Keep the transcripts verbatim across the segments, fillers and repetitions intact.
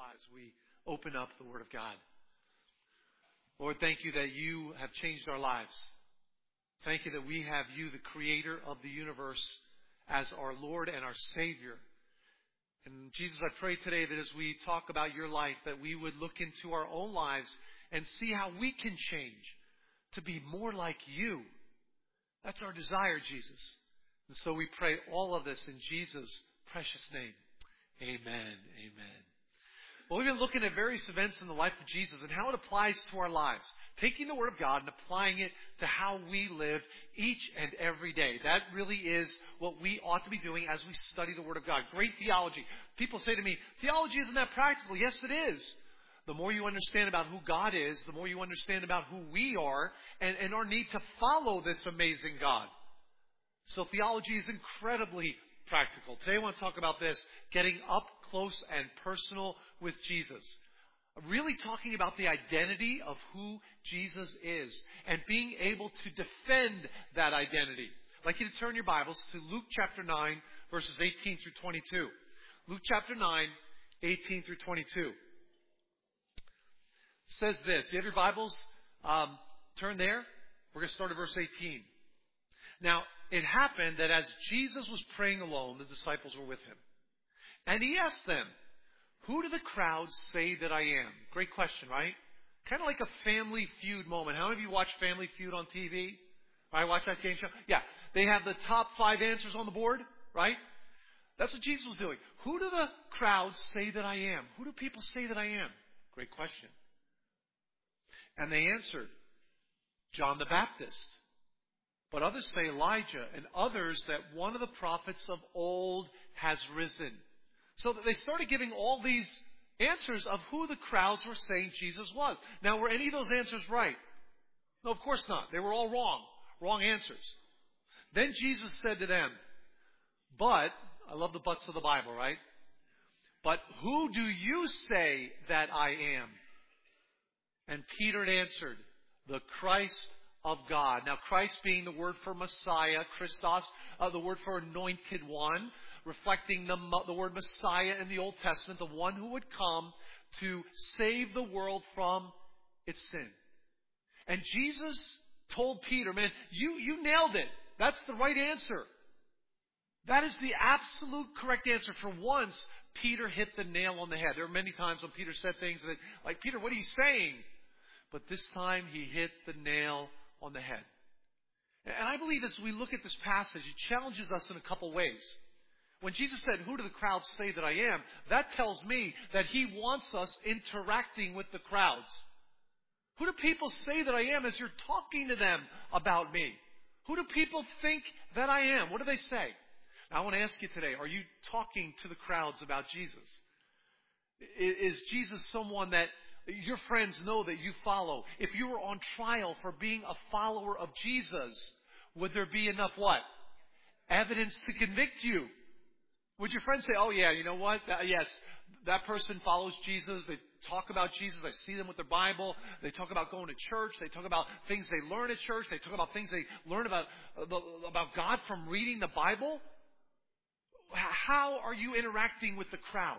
as we open up the Word of God. Lord, thank you that you have changed our lives. Thank you that we have you, the creator of the universe, as our Lord and our Savior. And Jesus, I pray today that as we talk about your life, that we would look into our own lives and see how we can change to be more like you. That's our desire, Jesus. And so we pray all of this in Jesus' precious name. Amen. Amen. Well, we've been looking at various events in the life of Jesus and how it applies to our lives. Taking the Word of God and applying it to how we live each and every day. That really is what we ought to be doing as we study the Word of God. Great theology. People say to me, theology isn't that practical. Yes, it is. The more you understand about who God is, the more you understand about who we are and, and our need to follow this amazing God. So theology is incredibly practical. Today I want to talk about this, getting up close and personal with Jesus. Really talking about the identity of who Jesus is and being able to defend that identity. I'd like you to turn your Bibles to Luke chapter nine, verses eighteen through twenty-two. Luke chapter nine, eighteen through twenty-two. It says this. You have your Bibles? Um, turn there. We're going to start at verse eighteen. Now, it happened that as Jesus was praying alone, the disciples were with him. And he asked them, who do the crowds say that I am? Great question, right? Kind of like a Family Feud moment. How many of you watch Family Feud on T V? Right, watch that game show? Yeah. They have the top five answers on the board, right? That's what Jesus was doing. Who do the crowds say that I am? Who do people say that I am? Great question. And they answered, John the Baptist. But others say Elijah, and others that one of the prophets of old has risen. So that they started giving all these answers of who the crowds were saying Jesus was. Now, were any of those answers right? No, of course not. They were all wrong. Wrong answers. Then Jesus said to them, but, I love the buts of the Bible, right? But who do you say that I am? And Peter answered, the Christ of God. Now, Christ being the word for Messiah, Christos, uh, the word for anointed one, reflecting the, the word Messiah in the Old Testament, the one who would come to save the world from its sin. And Jesus told Peter, man, you, you nailed it. That's the right answer. That is the absolute correct answer. For once, Peter hit the nail on the head. There were many times when Peter said things that, like, Peter, what are you saying? But this time he hit the nail on the head. And I believe as we look at this passage, it challenges us in a couple ways. When Jesus said, who do the crowds say that I am? That tells me that he wants us interacting with the crowds. Who do people say that I am as you're talking to them about me? Who do people think that I am? What do they say? Now, I want to ask you today, are you talking to the crowds about Jesus? Is Jesus someone that your friends know that you follow? If you were on trial for being a follower of Jesus, would there be enough what? Evidence to convict you? Would your friends say, oh yeah, you know what? Uh, yes, that person follows Jesus. They talk about Jesus. I see them with their Bible. They talk about going to church. They talk about things they learn at church. They talk about things they learn about, about God from reading the Bible. How are you interacting with the crowds?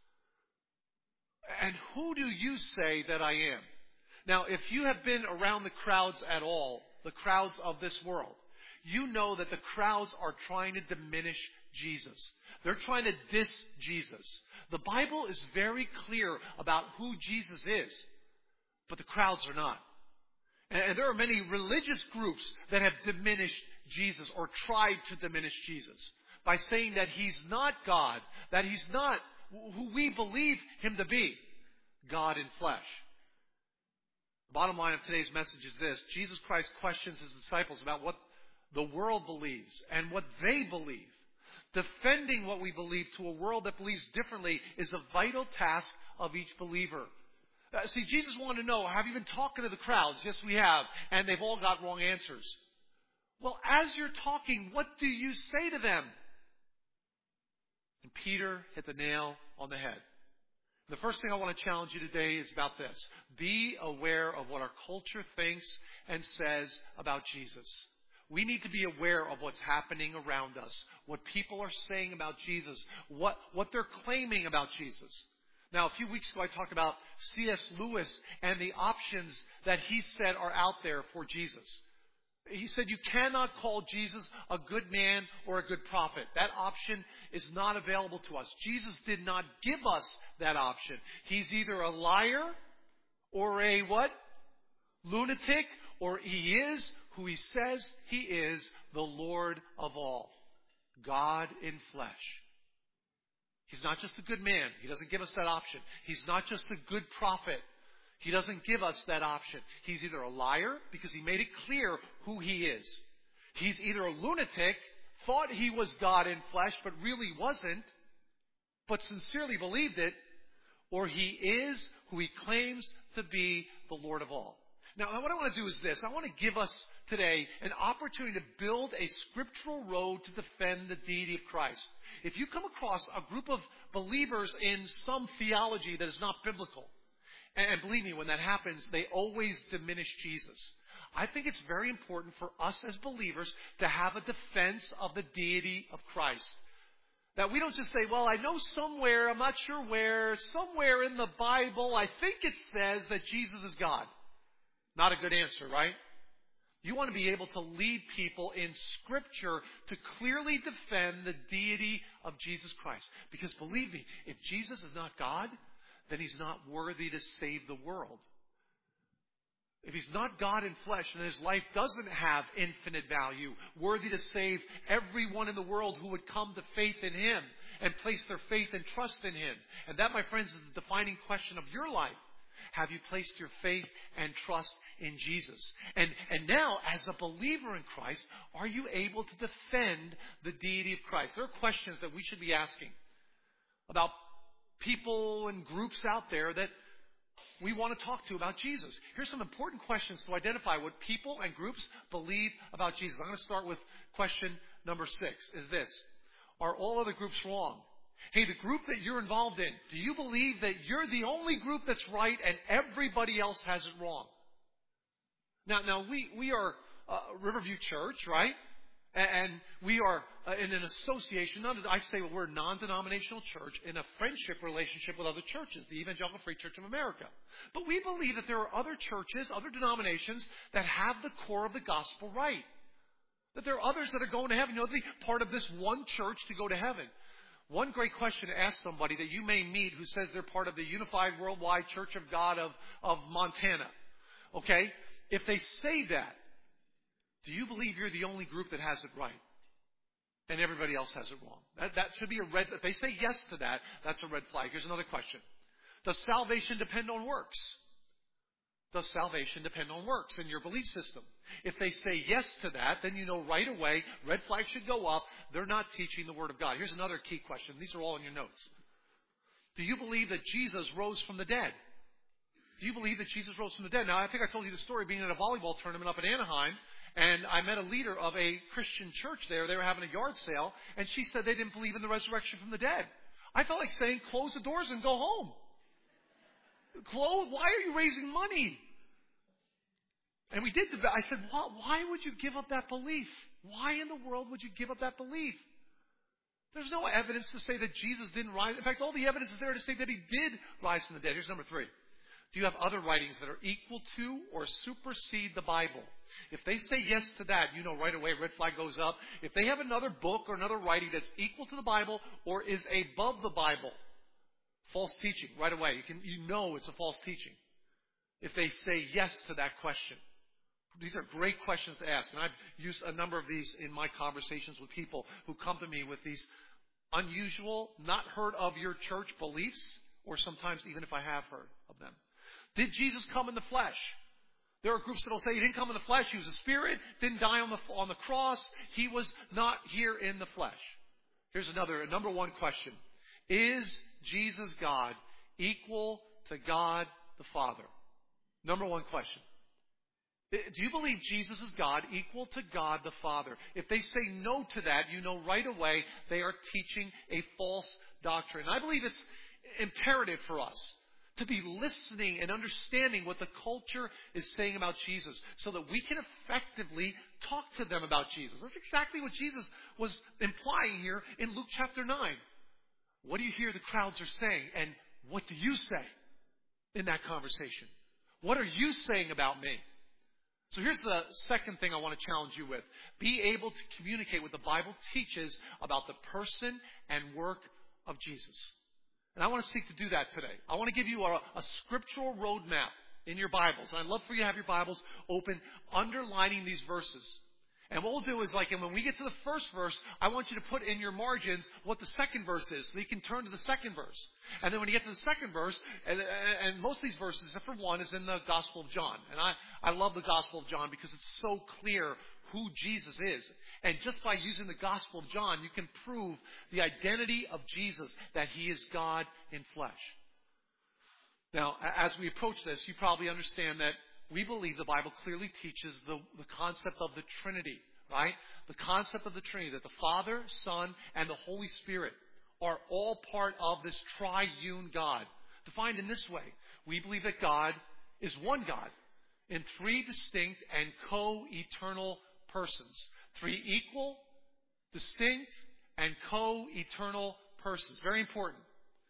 And who do you say that I am? Now, if you have been around the crowds at all, the crowds of this world, you know that the crowds are trying to diminish Jesus. They're trying to diss Jesus. The Bible is very clear about who Jesus is, but the crowds are not. And there are many religious groups that have diminished Jesus or tried to diminish Jesus by saying that he's not God, that he's not who we believe him to be, God in flesh. The bottom line of today's message is this. Jesus Christ questions his disciples about what the world believes and what they believe. Defending what we believe to a world that believes differently is a vital task of each believer. Uh, see, Jesus wanted to know, have you been talking to the crowds? Yes, we have. And they've all got wrong answers. Well, as you're talking, what do you say to them? And Peter hit the nail on the head. The first thing I want to challenge you today is about this. Be aware of what our culture thinks and says about Jesus. We need to be aware of what's happening around us, what people are saying about Jesus, what, what they're claiming about Jesus. Now, a few weeks ago, I talked about C S Lewis and the options that he said are out there for Jesus. He said you cannot call Jesus a good man or a good prophet. That option is not available to us. Jesus did not give us that option. He's either a liar or a what? Lunatic, or he is who he says he is, the Lord of all. God in flesh. He's not just a good man. He doesn't give us that option. He's not just a good prophet. He doesn't give us that option. He's either a liar, because he made it clear who he is. He's either a lunatic, thought he was God in flesh, but really wasn't, but sincerely believed it, or he is who he claims to be, the Lord of all. Now, what I want to do is this. I want to give us today an opportunity to build a scriptural road to defend the deity of Christ. If you come across a group of believers in some theology that is not biblical, and believe me, when that happens, they always diminish Jesus. I think it's very important for us as believers to have a defense of the deity of Christ. That we don't just say, well, I know somewhere, I'm not sure where, somewhere in the Bible, I think it says that Jesus is God. Not a good answer, right? You want to be able to lead people in Scripture to clearly defend the deity of Jesus Christ. Because believe me, if Jesus is not God, then he's not worthy to save the world. If he's not God in flesh and his life doesn't have infinite value, worthy to save everyone in the world who would come to faith in him and place their faith and trust in him. And that, my friends, is the defining question of your life. Have you placed your faith and trust in Jesus? And, and now, as a believer in Christ, are you able to defend the deity of Christ? There are questions that we should be asking about people and groups out there that we want to talk to about Jesus. Here's some important questions to identify what people and groups believe about Jesus. I'm going to start with question number six, is this. Are all other groups wrong? Hey, the group that you're involved in, do you believe that you're the only group that's right and everybody else has it wrong? Now, now we, we are uh, Riverview Church, right? And we are uh, in an association, not, I say we're a non-denominational church, in a friendship relationship with other churches, the Evangelical Free Church of America. But we believe that there are other churches, other denominations, that have the core of the gospel right. That there are others that are going to heaven. You know, they're part of this one church to go to heaven. One great question to ask somebody that you may meet who says they're part of the Unified Worldwide Church of God of, of Montana. Okay? If they say that, do you believe you're the only group that has it right? And everybody else has it wrong. That, that should be a red, if they say yes to that, that's a red flag. Here's another question. Does salvation depend on works? Does salvation depend on works in your belief system? If they say yes to that, then you know right away, red flag should go up. They're not teaching the Word of God. Here's another key question. These are all in your notes. Do you believe that Jesus rose from the dead? Do you believe that Jesus rose from the dead? Now, I think I told you the story being at a volleyball tournament up in Anaheim, and I met a leader of a Christian church there. They were having a yard sale, and she said they didn't believe in the resurrection from the dead. I felt like saying, close the doors and go home. Chloe, why are you raising money? And we did. I said, why would you give up that belief? Why in the world would you give up that belief? There's no evidence to say that Jesus didn't rise. In fact, all the evidence is there to say that he did rise from the dead. Here's number three. Do you have other writings that are equal to or supersede the Bible? If they say yes to that, you know right away, red flag goes up. If they have another book or another writing that's equal to the Bible or is above the Bible, false teaching, right away. You can, you know it's a false teaching. If they say yes to that question. These are great questions to ask. And I've used a number of these in my conversations with people who come to me with these unusual, not heard of your church beliefs, or sometimes even if I have heard of them. Did Jesus come in the flesh? There are groups that will say he didn't come in the flesh. He was a spirit, didn't die on the, on the cross. He was not here in the flesh. Here's another, number one question. Is Jesus God equal to God the Father? Number one question. Do you believe Jesus is God equal to God the Father? If they say no to that, you know right away they are teaching a false doctrine. I believe it's imperative for us to be listening and understanding what the culture is saying about Jesus so that we can effectively talk to them about Jesus. That's exactly what Jesus was implying here in Luke chapter nine. What do you hear the crowds are saying? And what do you say in that conversation? What are you saying about me? So here's the second thing I want to challenge you with. Be able to communicate what the Bible teaches about the person and work of Jesus. And I want to seek to do that today. I want to give you a, a scriptural roadmap in your Bibles. I'd love for you to have your Bibles open, underlining these verses. And what we'll do is, like, and when we get to the first verse, I want you to put in your margins what the second verse is, so you can turn to the second verse. And then when you get to the second verse, and, and most of these verses, except for one, is in the Gospel of John. And I, I love the Gospel of John because it's so clear who Jesus is. And just by using the Gospel of John, you can prove the identity of Jesus, that he is God in flesh. Now, as we approach this, you probably understand that we believe the Bible clearly teaches the, the concept of the Trinity, right? The concept of the Trinity, that the Father, Son, and the Holy Spirit are all part of this triune God. Defined in this way, we believe that God is one God in three distinct and co-eternal persons. Three equal, distinct, and co-eternal persons. Very important.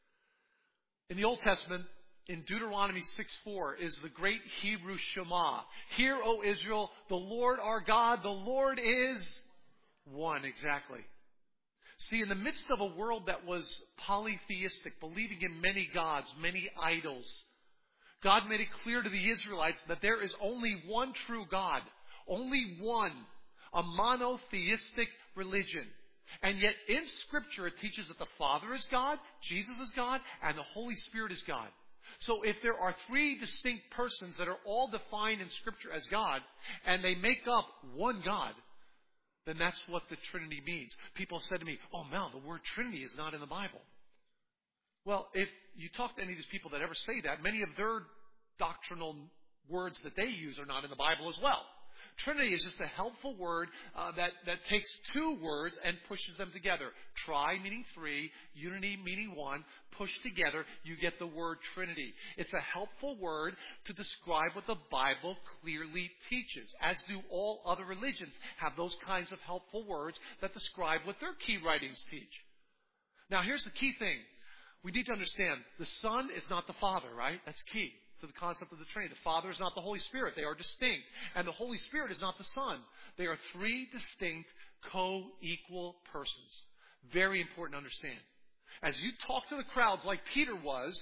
In the Old Testament, in Deuteronomy six four is the great Hebrew Shema. Hear, O Israel, the Lord our God, the Lord is one. Exactly. See, in the midst of a world that was polytheistic, believing in many gods, many idols, God made it clear to the Israelites that there is only one true God. Only one. A monotheistic religion. And yet in Scripture it teaches that the Father is God, Jesus is God, and the Holy Spirit is God. So if there are three distinct persons that are all defined in Scripture as God, and they make up one God, then that's what the Trinity means. People said to me, oh, Mel, the word Trinity is not in the Bible. Well, if you talk to any of these people that ever say that, many of their doctrinal words that they use are not in the Bible as well. Trinity is just a helpful word uh, that, that takes two words and pushes them together. Tri meaning three, unity meaning one, pushed together, you get the word Trinity. It's a helpful word to describe what the Bible clearly teaches, as do all other religions have those kinds of helpful words that describe what their key writings teach. Now here's the key thing. We need to understand the Son is not the Father, right? That's key to the concept of the Trinity. The Father is not the Holy Spirit. They are distinct. And the Holy Spirit is not the Son. They are three distinct, co-equal persons. Very important to understand. As you talk to the crowds like Peter was,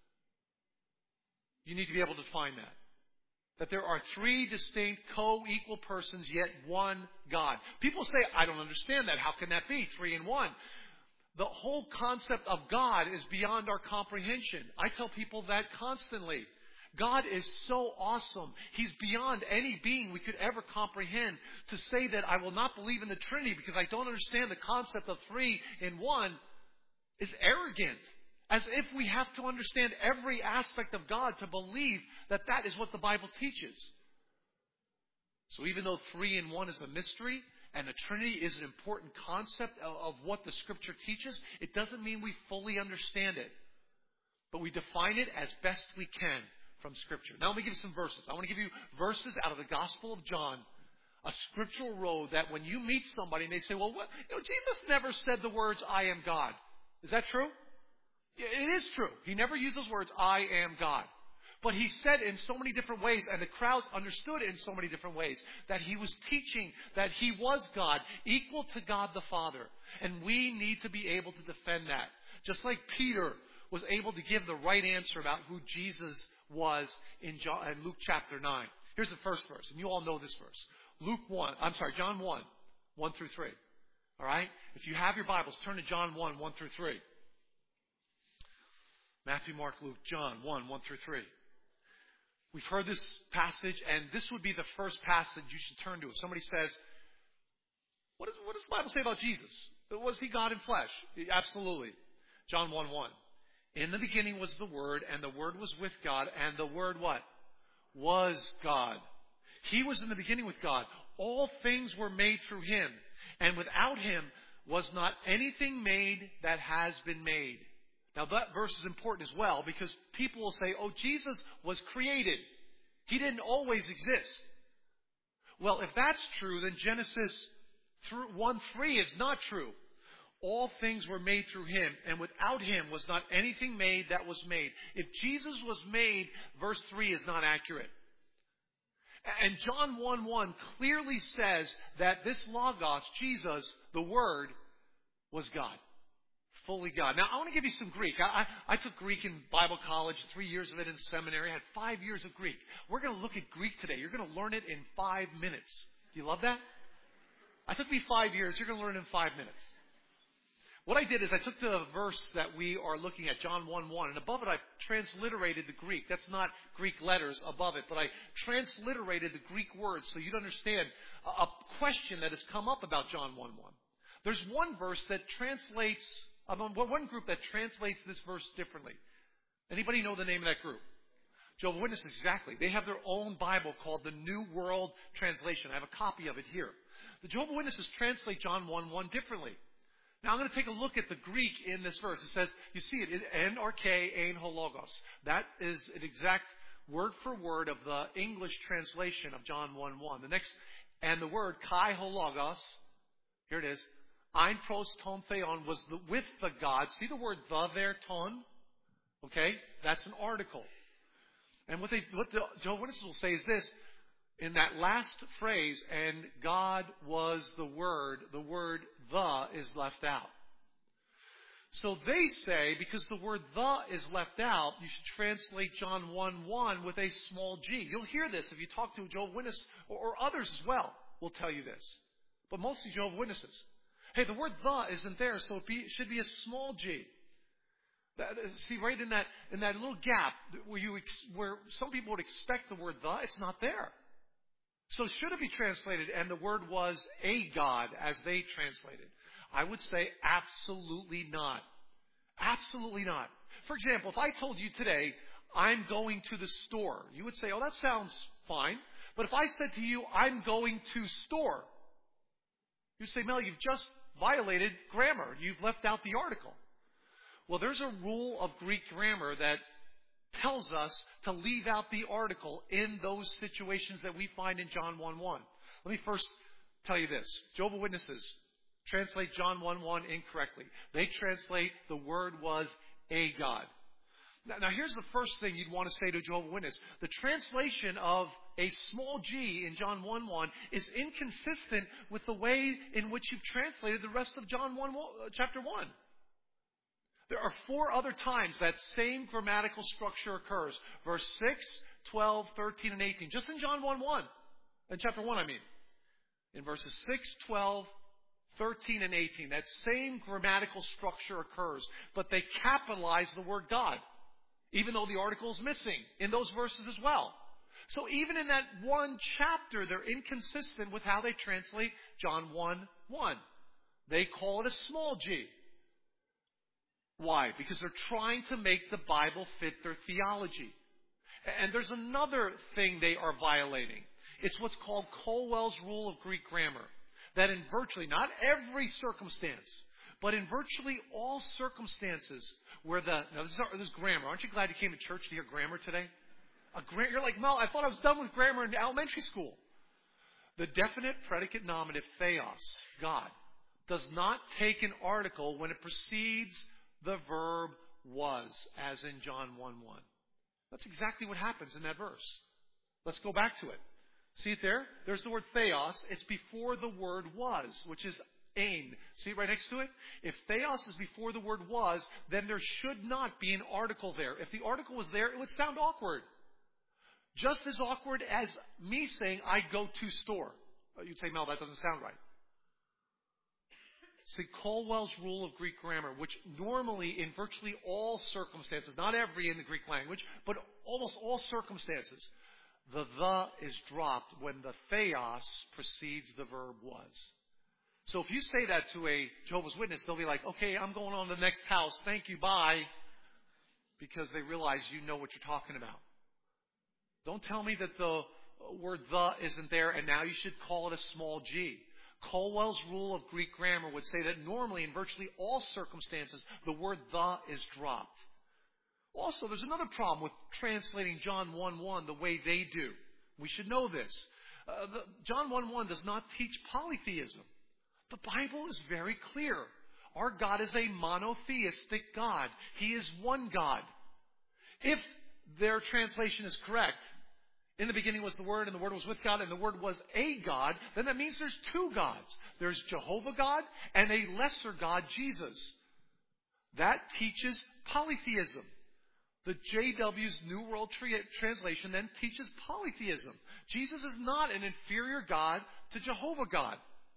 you need to be able to define that. That there are three distinct, co-equal persons, yet one God. People say, I don't understand that. How can that be? Three in one. The whole concept of God is beyond our comprehension. I tell people that constantly. God is so awesome. He's beyond any being we could ever comprehend. To say that I will not believe in the Trinity because I don't understand the concept of three in one is arrogant. As if we have to understand every aspect of God to believe that that is what the Bible teaches. So even though three in one is a mystery, and the Trinity is an important concept of, of what the Scripture teaches, it doesn't mean we fully understand it. But we define it as best we can from Scripture. Now let me give you some verses. I want to give you verses out of the Gospel of John, a scriptural road that when you meet somebody and they say, well, what? You know, Jesus never said the words, I am God. Is that true? It is true. He never used those words, I am God. But he said in so many different ways, and the crowds understood it in so many different ways, that he was teaching that he was God, equal to God the Father. And we need to be able to defend that. Just like Peter was able to give the right answer about who Jesus was in, John, in Luke chapter nine. Here's the first verse, and you all know this verse. Luke one, I'm sorry, John one, one through three. All right? If you have your Bibles, turn to John one, one through three. Matthew, Mark, Luke, John one, one through three. We've heard this passage, and this would be the first passage you should turn to. If somebody says, what, is, what does the Bible say about Jesus? Was he God in flesh? Absolutely. John one, one. In the beginning was the Word, and the Word was with God, and the Word what? Was God. He was in the beginning with God. All things were made through him, and without him was not anything made that has been made. Now that verse is important as well because people will say, oh, Jesus was created. He didn't always exist. Well, if that's true, then Genesis one three is not true. all things were made through him, and without him was not anything made that was made. If Jesus was made, verse three is not accurate. And John one one clearly says that this Logos, Jesus, the Word, was God. Fully God. Now, I want to give you some Greek. I, I, I took Greek in Bible college, three years of it in seminary. I had five years of Greek. We're going to look at Greek today. You're going to learn it in five minutes. Do you love that? I took me five years. You're going to learn it in five minutes. What I did is I took the verse that we are looking at, John one one, and above it I transliterated the Greek. That's not Greek letters above it, but I transliterated the Greek words so you'd understand a, a question that has come up about John one one. There's one verse that translates, um, one group that translates this verse differently. Anybody know the name of that group? Jehovah's Witnesses, exactly. They have their own Bible called the New World Translation. I have a copy of it here. The Jehovah's Witnesses translate John one one differently. Now I'm going to take a look at the Greek in this verse. It says, you see it, en arche ein hologos. That is an exact word for word of the English translation of John one one. The next, and the word kai hologos, here it is, ein pros ton theon, was the, with the God. See the word the there, ton? Okay, that's an article. And what, they, what the Jehovah's Witnesses will say is this, in that last phrase, and God was the Word, the word the is left out. So they say, because the word the is left out, you should translate John one one with a small g. You'll hear this if you talk to a Jehovah's Witness, or, or others as well will tell you this. But mostly Jehovah's Witnesses. Hey, the word the isn't there, so it, be, it should be a small g. That, see, right in that in that little gap where you ex, where some people would expect the word the, it's not there. So should it be translated, and the word was a God, as they translated? I would say absolutely not. Absolutely not. For example, if I told you today, I'm going to the store, you would say, oh, that sounds fine. But if I said to you, I'm going to store, you'd say, Mel, you've just violated grammar. You've left out the article. Well, there's a rule of Greek grammar that tells us to leave out the article in those situations that we find in John one one. Let me first tell you this. Jehovah's Witnesses translate John one one incorrectly. They translate the word was a God. Now, now here's the first thing you'd want to say to a Jehovah's Witness. The translation of a small g in John one one is inconsistent with the way in which you've translated the rest of John one, chapter one. There are four other times that same grammatical structure occurs. Verse six, twelve, thirteen, and eighteen. Just in John one one. In chapter one, I mean. In verses six, twelve, thirteen, and eighteen. That same grammatical structure occurs. But they capitalize the word God. Even though the article is missing in those verses as well. So even in that one chapter, they're inconsistent with how they translate John one one. They call it a small g. Why? Because they're trying to make the Bible fit their theology. And there's another thing they are violating. It's what's called Colwell's rule of Greek grammar. That in virtually, not every circumstance, but in virtually all circumstances where the, now this is, this is grammar. Aren't you glad you came to church to hear grammar today? A gra- you're like, Mel, I thought I was done with grammar in elementary school. The definite predicate nominative theos, God, does not take an article when it precedes the verb was, as in John one one. That's exactly what happens in that verse. Let's go back to it. See it there? There's the word theos. It's before the word was, which is ein. See it right next to it? If theos is before the word was, then there should not be an article there. If the article was there, it would sound awkward. Just as awkward as me saying, I go to store. You'd say, Mel, that doesn't sound right. See, Colwell's rule of Greek grammar, which normally in virtually all circumstances, not every in the Greek language, but almost all circumstances, the the is dropped when the theos precedes the verb was. So if you say that to a Jehovah's Witness, they'll be like, okay, I'm going on to the next house. Thank you, bye. Because they realize you know what you're talking about. Don't tell me that the word the isn't there and now you should call it a small g. Colwell's rule of Greek grammar would say that normally in virtually all circumstances, the word the is dropped. Also, there's another problem with translating John one one the way they do. We should know this. Uh, the, John one one does not teach polytheism. The Bible is very clear. Our God is a monotheistic God. He is one God. If their translation is correct, in the beginning was the Word, and the Word was with God, and the Word was a God, then that means there's two gods. There's Jehovah God and a lesser God, Jesus. That teaches polytheism. The J W's New World Translation then teaches polytheism. Jesus is not an inferior God to Jehovah God.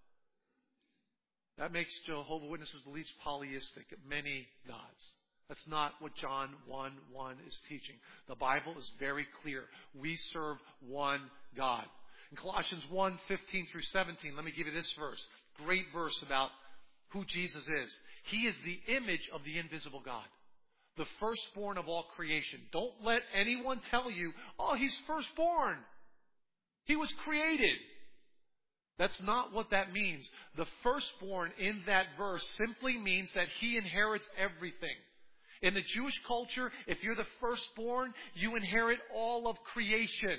That makes Jehovah's Witnesses beliefs polyistic, many gods. That's not what John one one is teaching. The Bible is very clear. We serve one God. In Colossians one fifteen through seventeen, let me give you this verse. Great verse about who Jesus is. He is the image of the invisible God, the firstborn of all creation. Don't let anyone tell you, oh, he's firstborn. He was created. That's not what that means. The firstborn in that verse simply means that he inherits everything. In the Jewish culture, if you're the firstborn, you inherit all of creation.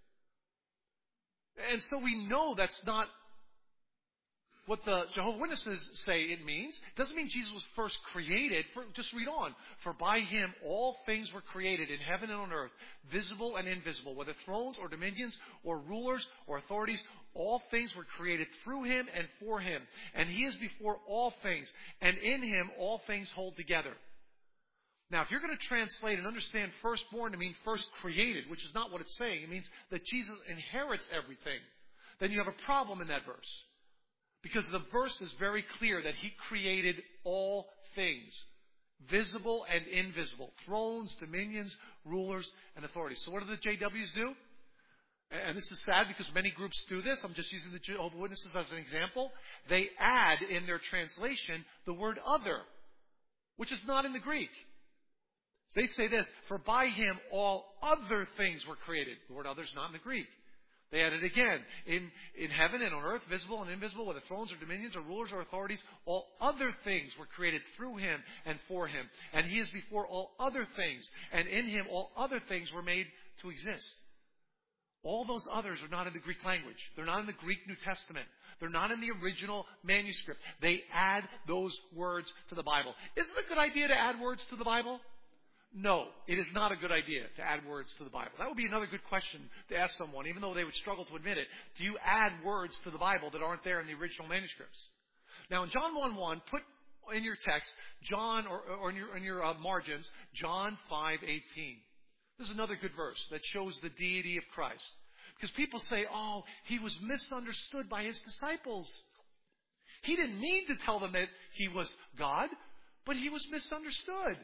And so we know that's not what the Jehovah's Witnesses say it means. It doesn't mean Jesus was first created. For, just read on. For by him all things were created in heaven and on earth, visible and invisible, whether thrones or dominions or rulers or authorities. All things were created through him and for him. And he is before all things. And in him all things hold together. Now, if you're going to translate and understand firstborn to mean first created, which is not what it's saying, it means that Jesus inherits everything, then you have a problem in that verse. Because the verse is very clear that he created all things, visible and invisible, thrones, dominions, rulers, and authorities. So what do the J Ws do? And this is sad because many groups do this. I'm just using the Jehovah's Witnesses as an example. They add in their translation the word other, which is not in the Greek. They say this, for by him all other things were created. The word other is not in the Greek. They add it again. In, in heaven and on earth, visible and invisible, whether thrones or dominions or rulers or authorities, all other things were created through him and for him. And he is before all other things. And in him all other things were made to exist. All those others are not in the Greek language. They're not in the Greek New Testament. They're not in the original manuscript. They add those words to the Bible. Isn't it a good idea to add words to the Bible? No, it is not a good idea to add words to the Bible. That would be another good question to ask someone, even though they would struggle to admit it. Do you add words to the Bible that aren't there in the original manuscripts? Now, in John one one, put in your text, John, or, or in your, in your uh, margins, John five eighteen. This is another good verse that shows the deity of Christ. Because people say, oh, he was misunderstood by his disciples. He didn't mean to tell them that he was God, but he was misunderstood.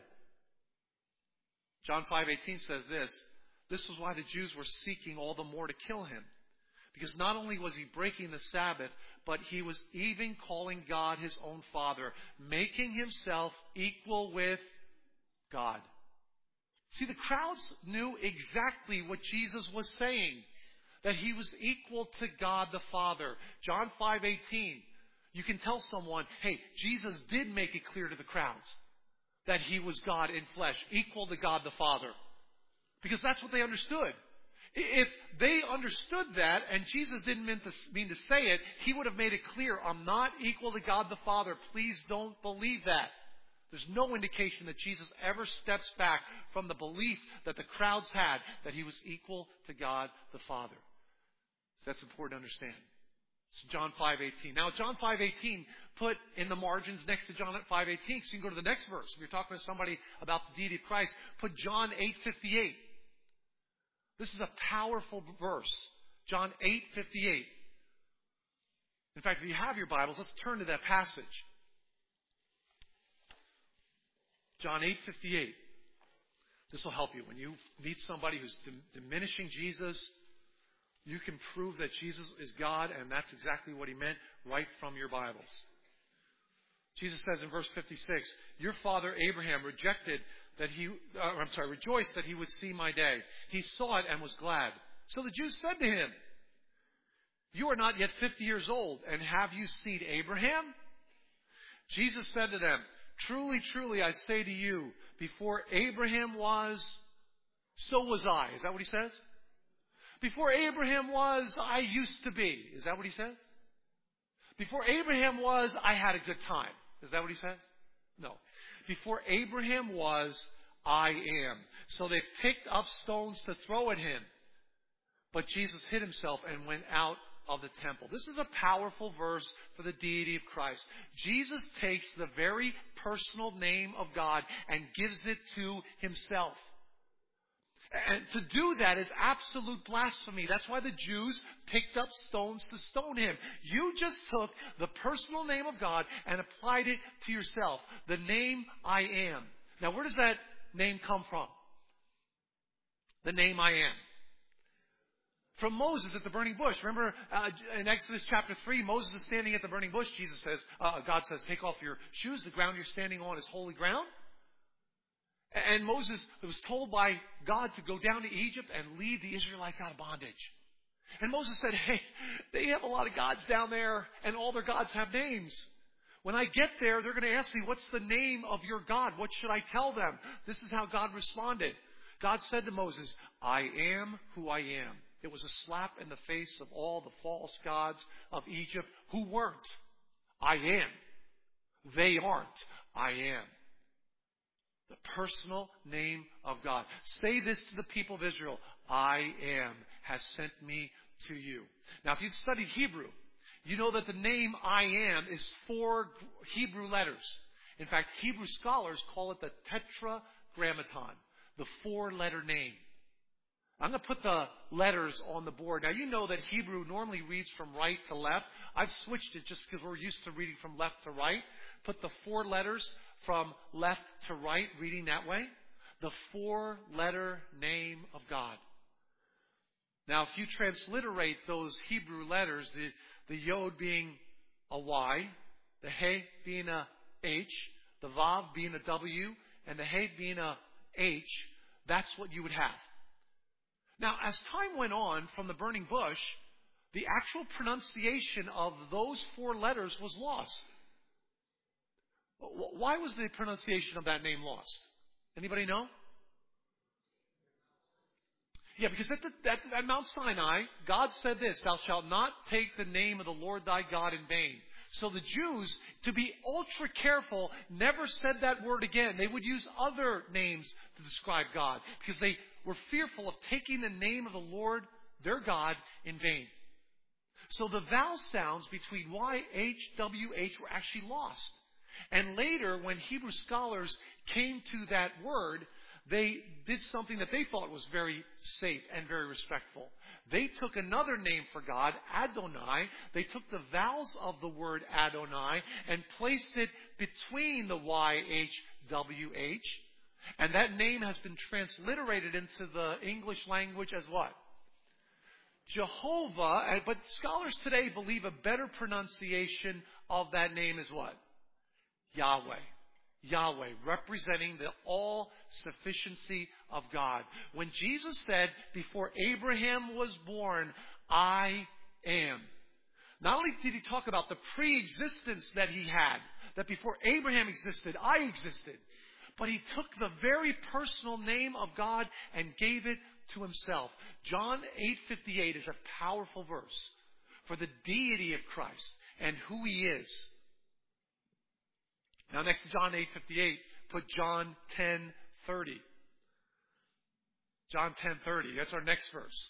John five eighteen says this, this was why the Jews were seeking all the more to kill him. Because not only was he breaking the Sabbath, but he was even calling God his own Father, making himself equal with God. See, the crowds knew exactly what Jesus was saying, that he was equal to God the Father. John five eighteen, you can tell someone, hey, Jesus did make it clear to the crowds that he was God in flesh, equal to God the Father. Because that's what they understood. If they understood that, and Jesus didn't mean to, mean to say it, he would have made it clear, I'm not equal to God the Father. Please don't believe that. There's no indication that Jesus ever steps back from the belief that the crowds had that he was equal to God the Father. So that's important to understand. It's John five eighteen. Now, John five eighteen, put in the margins next to John five eighteen, so you can go to the next verse. If you're talking to somebody about the deity of Christ, put John eight fifty-eight. This is a powerful verse. John eight fifty-eight. In fact, if you have your Bibles, let's turn to that passage. John eight fifty-eight. This will help you. When you meet somebody who's diminishing Jesus, you can prove that Jesus is God, and that's exactly what he meant right from your Bibles. Jesus says in verse fifty-six, your father Abraham rejected that he, uh, I'm sorry, rejoiced that he would see my day. He saw it and was glad. So the Jews said to him, you are not yet fifty years old, and have you seen Abraham? Jesus said to them, truly, truly, I say to you, before Abraham was, so was I. Is that what he says? Before Abraham was, I used to be. Is that what he says? Before Abraham was, I had a good time. Is that what he says? No. Before Abraham was, I am. So they picked up stones to throw at him. But Jesus hid himself and went out of the temple. This is a powerful verse for the deity of Christ. Jesus takes the very personal name of God and gives it to himself. And to do that is absolute blasphemy. That's why the Jews picked up stones to stone him. You just took the personal name of God and applied it to yourself. The name I am. Now, where does that name come from? The name I am. From Moses at the burning bush. Remember uh, in Exodus chapter three, Moses is standing at the burning bush. Jesus says, uh, God says, take off your shoes. The ground you're standing on is holy ground. And Moses was told by God to go down to Egypt and lead the Israelites out of bondage. And Moses said, hey, they have a lot of gods down there, and all their gods have names. When I get there, they're going to ask me, what's the name of your God? What should I tell them? This is how God responded. God said to Moses, I am who I am. It was a slap in the face of all the false gods of Egypt who weren't. I am. They aren't. I am. The personal name of God. Say this to the people of Israel. I am has sent me to you. Now, if you've studied Hebrew, you know that the name I am is four Hebrew letters. In fact, Hebrew scholars call it the tetragrammaton, the four-letter name. I'm going to put the letters on the board. Now, you know that Hebrew normally reads from right to left. I've switched it just because we're used to reading from left to right. Put the four letters from left to right, reading that way. The four-letter name of God. Now, if you transliterate those Hebrew letters, the, the Yod being a Y, the He being a H, the Vav being a W, and the He being a H, that's what you would have. Now, as time went on from the burning bush, the actual pronunciation of those four letters was lost. Why was the pronunciation of that name lost? Anybody know? Yeah, because at, the, at, at Mount Sinai, God said this, thou shalt not take the name of the Lord thy God in vain. So the Jews, to be ultra careful, never said that word again. They would use other names to describe God because they were fearful of taking the name of the Lord, their God, in vain. So the vowel sounds between Y, H, W, H were actually lost. And later, when Hebrew scholars came to that word, they did something that they thought was very safe and very respectful. They took another name for God, Adonai. They took the vowels of the word Adonai and placed it between the Y, H, W, H. And that name has been transliterated into the English language as what? Jehovah. But scholars today believe a better pronunciation of that name is what? Yahweh. Yahweh, representing the all-sufficiency of God. When Jesus said, before Abraham was born, I am. Not only did he talk about the pre-existence that he had, that before Abraham existed, I existed, but he took the very personal name of God and gave it to himself. John eight fifty-eight is a powerful verse for the deity of Christ and who he is. Now, next to John eight fifty-eight, put John ten thirty. John ten thirty. That's our next verse.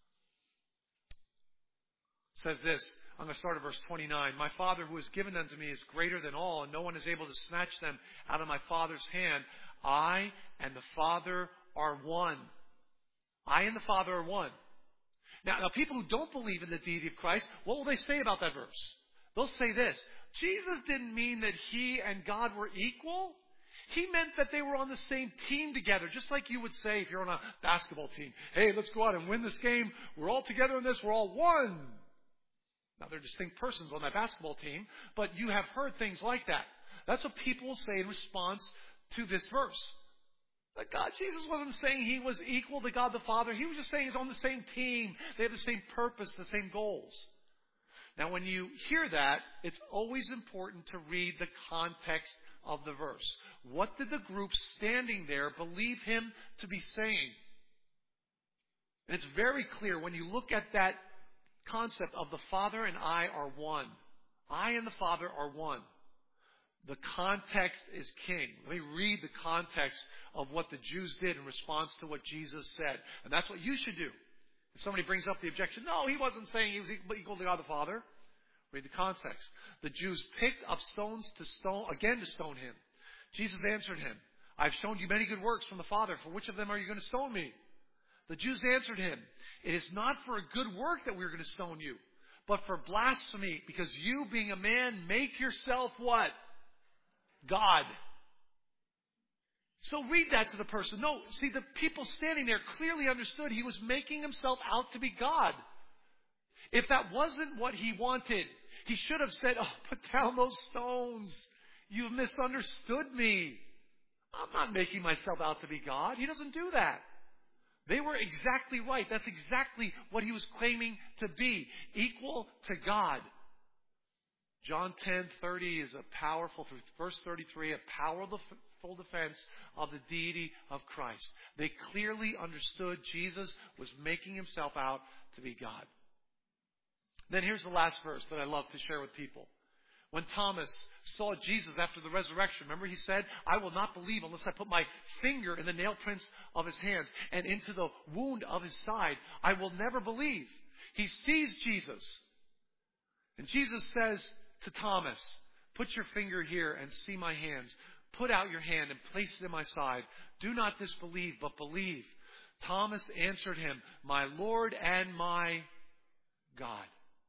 It says this. I'm going to start at verse twenty-nine. My Father who has given unto me is greater than all, and no one is able to snatch them out of my Father's hand. I and the Father are one. I and the Father are one. Now, now, people who don't believe in the deity of Christ, what will they say about that verse? They'll say this. Jesus didn't mean that he and God were equal. He meant that they were on the same team together, just like you would say if you're on a basketball team. Hey, let's go out and win this game. We're all together in this. We're all one. Now, they're distinct persons on that basketball team, but you have heard things like that. That's what people will say in response to this verse. That God, Jesus wasn't saying he was equal to God the Father. He was just saying he's on the same team. They have the same purpose, the same goals. Now, when you hear that, it's always important to read the context of the verse. What did the group standing there believe him to be saying? And it's very clear when you look at that concept of the Father and I are one. I and the Father are one. The context is king. Let me read the context of what the Jews did in response to what Jesus said. And that's what you should do. If somebody brings up the objection, no, he wasn't saying he was equal to God the Father. Read the context. The Jews picked up stones to stone, again to stone him. Jesus answered him, I've shown you many good works from the Father. For which of them are you going to stone me? The Jews answered him, it is not for a good work that we're going to stone you, but for blasphemy, because you, being a man, make yourself what? God. So read that to the person. No, see, the people standing there clearly understood he was making himself out to be God. If that wasn't what he wanted, he should have said, oh, put down those stones. You've misunderstood me. I'm not making myself out to be God. He doesn't do that. They were exactly right. That's exactly what he was claiming to be. Equal to God. John ten thirty is a powerful, through verse thirty-three, a powerful defense of the deity of Christ. They clearly understood Jesus was making himself out to be God. Then here's the last verse that I love to share with people. When Thomas saw Jesus after the resurrection, remember he said, I will not believe unless I put my finger in the nail prints of his hands and into the wound of his side. I will never believe. He sees Jesus. And Jesus says to Thomas, put your finger here and see my hands. Put out your hand and place it in my side. Do not disbelieve, but believe. Thomas answered him, my Lord and my God.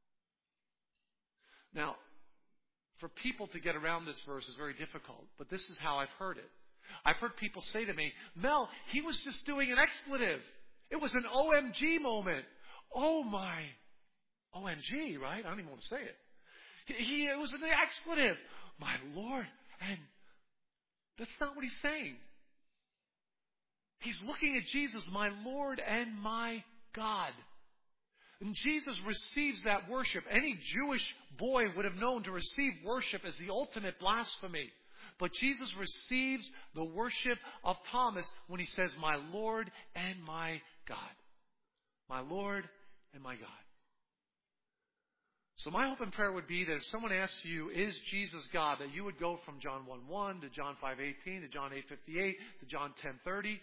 Now, for people to get around this verse is very difficult, but this is how I've heard it. I've heard people say to me, Mel, he was just doing an expletive. It was an O M G moment. Oh my, O M G, right? I don't even want to say it. He, he it was an expletive. My Lord, and that's not what he's saying. He's looking at Jesus, my Lord and my God. And Jesus receives that worship. Any Jewish boy would have known to receive worship as the ultimate blasphemy. But Jesus receives the worship of Thomas when he says, my Lord and my God. My Lord and my God. So my hope and prayer would be that if someone asks you, is Jesus God? That you would go from John one one to John five eighteen to John eight fifty-eight to John ten thirty.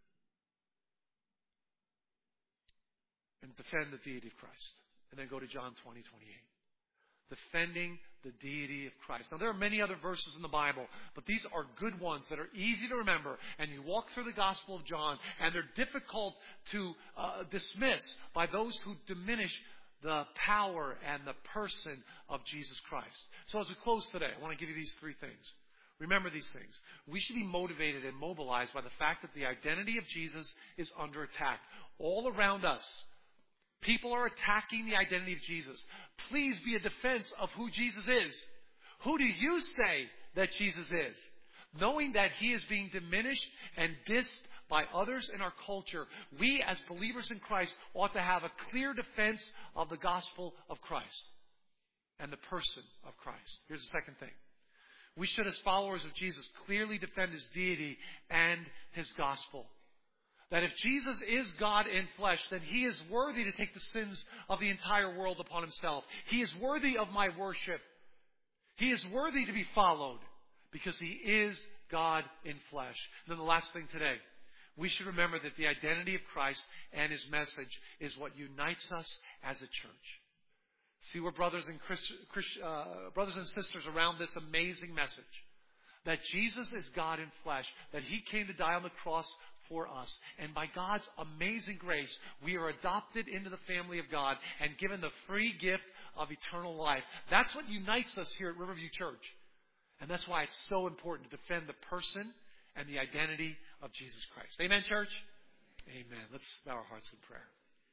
And defend the deity of Christ. And then go to John twenty twenty-eight. Defending the deity of Christ. Now there are many other verses in the Bible, but these are good ones that are easy to remember. And you walk through the Gospel of John, and they're difficult to uh, dismiss by those who diminish the power and the person of Jesus Christ. So as we close today, I want to give you these three things. Remember these things. We should be motivated and mobilized by the fact that the identity of Jesus is under attack. All around us, people are attacking the identity of Jesus. Please be a defense of who Jesus is. Who do you say that Jesus is? Knowing that he is being diminished and dissed by others in our culture, we as believers in Christ ought to have a clear defense of the gospel of Christ and the person of Christ. Here's the second thing. We should, as followers of Jesus, clearly defend his deity and his gospel. That if Jesus is God in flesh, then he is worthy to take the sins of the entire world upon himself. He is worthy of my worship. He is worthy to be followed because he is God in flesh. And then the last thing today, we should remember that the identity of Christ and his message is what unites us as a church. See, we're brothers and, Christ, Christ, uh, brothers and sisters around this amazing message. That Jesus is God in flesh. That he came to die on the cross for us. And by God's amazing grace, we are adopted into the family of God and given the free gift of eternal life. That's what unites us here at Riverview Church. And that's why it's so important to defend the person and the identity of Jesus Christ. Amen, church? Amen. Let's bow our hearts in prayer.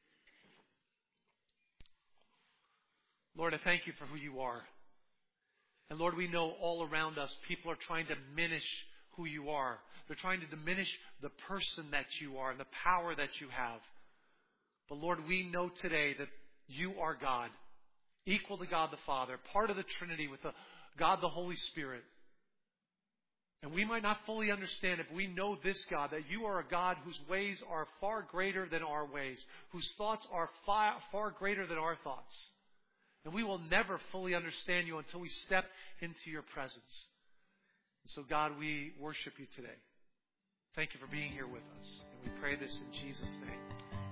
Lord, I thank you for who you are. And Lord, we know all around us people are trying to diminish who you are. They're trying to diminish the person that you are and the power that you have. But Lord, we know today that you are God, equal to God the Father, part of the Trinity with the God the Holy Spirit. And we might not fully understand it, but we know this, God, that you are a God whose ways are far greater than our ways, whose thoughts are far, far greater than our thoughts. And we will never fully understand you until we step into your presence. So, God, we worship you today. Thank you for being here with us. And we pray this in Jesus' name.